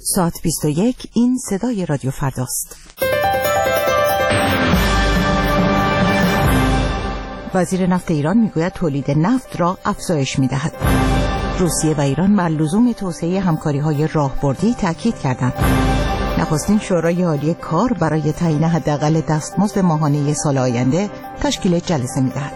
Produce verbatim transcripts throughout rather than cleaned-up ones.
ساعت بیست و یک. این صدای رادیو فرداست. وزیر نفت ایران میگوید تولید نفت را افزایش میدهد. روسیه و ایران بر لزوم توسعه همکاری‌های راهبردی تاکید کردند. نخستین شورای عالی کار برای تعیین حداقل دستمزد ماهانه سال آینده تشکیل جلسه می‌دهد.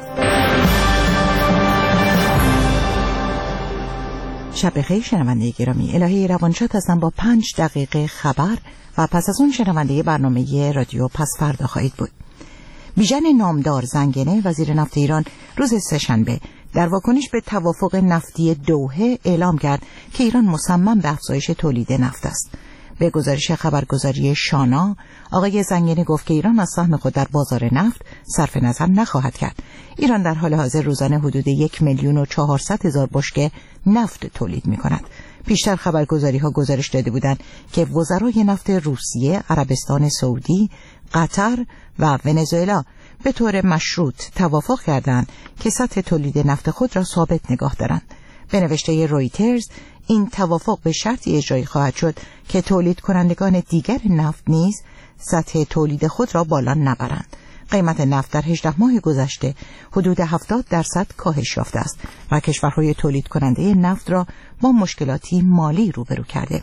شب بخیر شنونده گرامی، الهی روانشاد هستم با پنج دقیقه خبر و پس از اون شنونده برنامه رادیو پس فردا خواهید بود. بیژن نامدار زنگنه وزیر نفت ایران روز سه‌شنبه در واکنش به توافق نفتی دوحه اعلام کرد که ایران مصمم به افزایش تولید نفت است. به گزارش خبرگزاری شانا، آقای زنگنه گفت که ایران از سهم خود در بازار نفت صرف نظر نخواهد کرد. ایران در حال حاضر روزانه حدود یک میلیون و چهارصد هزار بشکه نفت تولید می کند. پیشتر خبرگزاری ها گزارش داده بودند که وزرای نفت روسیه، عربستان سعودی، قطر و ونزوئلا به طور مشروط توافق کردند که سطح تولید نفت خود را ثابت نگاه دارند. به نوشته رویترز، این توافق به شرطی اجرایی خواهد شد که تولید کنندگان دیگر نفت نیز سطح تولید خود را بالا نبرند. قیمت نفت در هجده ماه گذشته حدود هفتاد درصد کاهش یافته است و کشورهای تولید کننده نفت را با مشکلاتی مالی روبرو کرده.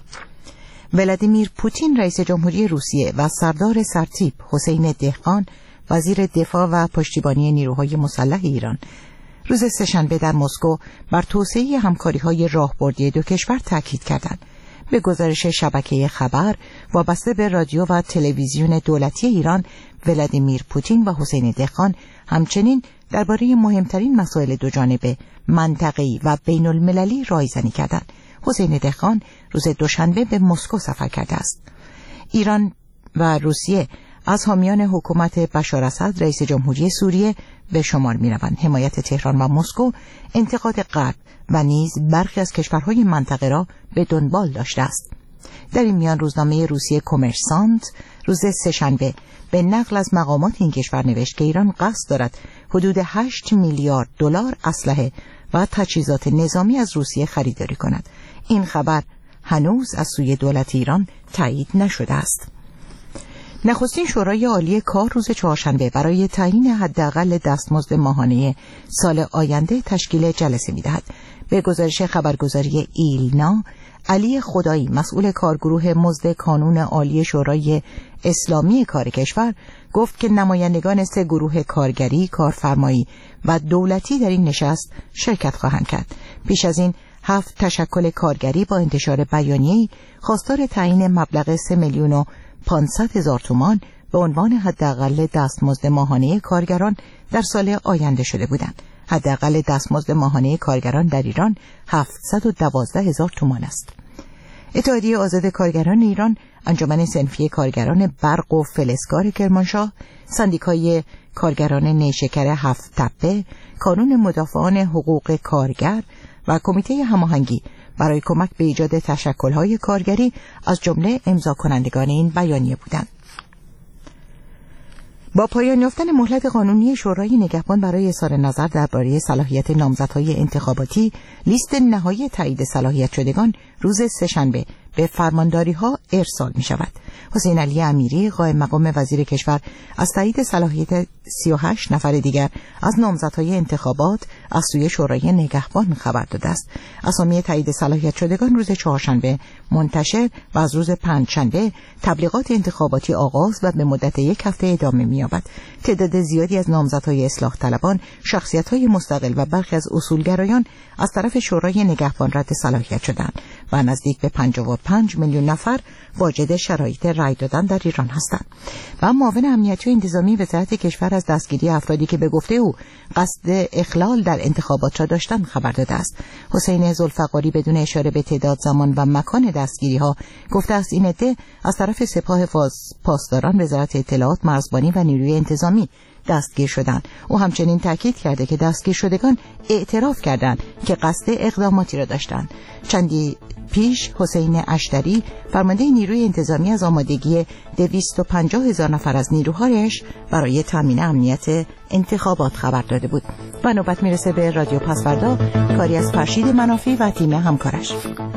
ولادیمیر پوتین رئیس جمهوری روسیه و سردار سرتیپ حسین دهقان وزیر دفاع و پشتیبانی نیروهای مسلح ایران روز سه‌شنبه در مسکو بر توسعه همکاری‌های راهبردی دو کشور تاکید کردند. به گزارش شبکه خبر وابسته به رادیو و تلویزیون دولتی ایران، ولادیمیر پوتین و حسین دهقان همچنین درباره مهمترین مسائل دوجانبه، منطقه‌ای و بین‌المللی رایزنی کردند. حسین دهقان روز دوشنبه به مسکو سفر کرده است. ایران و روسیه از حامیان حکومت بشار اسد رئیس جمهوری سوریه به شمار می‌روند. حمایت تهران و مسکو انتقاد غرب و نیز برخی از کشورهای منطقه را به دنبال داشته است. در این میان روزنامه روسیه کمرسانت روز سه‌شنبه به نقل از مقامات این کشور نوشت که ایران قصد دارد حدود هشت میلیارد دلار اسلحه و تجهیزات نظامی از روسیه خریداری کند. این خبر هنوز از سوی دولت ایران تایید نشده است. نخستین شورای عالی کار روز چهارشنبه برای تعیین حداقل دستمزد ماهانه سال آینده تشکیل جلسه می‌دهد. به گزارش خبرگزاری ایلنا، علی خدایی مسئول کارگروه مزد کانون عالی شورای اسلامی کار کشور گفت که نمایندگان سه گروه کارگری، کارفرمایی و دولتی در این نشست شرکت خواهند کرد. پیش از این هفت تشکل کارگری با انتشار بیانیه‌ای خواستار تعیین مبلغ سه میلیون و پانصد هزار تومان به عنوان حداقل دستمزد ماهانه کارگران در سال آینده شده بودند. حداقل دستمزد ماهانه کارگران در ایران هفتصد و دوازده هزار تومان است. اتحادیه آزاد کارگران ایران، انجمن صنفی کارگران برق و فلزکار کرمانشاه، سندیکای کارگران نیشکر هفت تپه، کانون مدافعان حقوق کارگر و کمیته هماهنگی برای کمک به ایجاد تشکل‌های کارگری از جمله امضا کنندگان این بیانیه بودند. با پایان یافتن مهلت قانونی شورای نگهبان برای اظهار نظر درباره صلاحیت نامزدهای انتخاباتی، لیست نهایی تایید صلاحیت شدگان روز سه‌شنبه به فرمانداری‌ها ارسال می‌شود. حسین علی امیری قائم مقام وزیر کشور از تایید صلاحیت سی و هشت نفر دیگر از نامزدهای انتخابات از سوی شورای نگهبان خبر داده است. اسامی تایید صلاحیت شدگان روز چهارشنبه منتشر و از روز پنجشنبه تبلیغات انتخاباتی آغاز و به مدت یک هفته ادامه می‌یابد. تعداد زیادی از نامزدهای اصلاح طلبان، شخصیت‌های مستقل و برخی از اصولگرایان از طرف شورای نگهبان رد صلاحیت شدند و نزدیک به پنجاه و پنج میلیون نفر واجد شرایط رای دادن در ایران هستند. و معاون امنیتی و انتظامی وزارت کشور از دستگیری افرادی که به گفته او قصد اخلال در انتخابات را داشتند خبر داده است. حسین ذوالفقاری بدون اشاره به تعداد، زمان و مکان دستگیری ها گفته است این عده از طرف سپاه پاسداران، وزارت اطلاعات، مرزبانی و نیروی انتظامی دستگیر شدند. او همچنین تاکید کرده که دستگیر شدگان اعتراف کردند که قصد اقداماتی را داشتند. چندی پیش حسین اشتری فرمانده نیروی انتظامی از آمادگی دویست و پنجاه هزار نفر از نیروهایش برای تامین امنیت انتخابات خبر داده بود. و نوبت میرسه به رادیو پسوردا، کاری از فرشید منافی و تیم همکارش.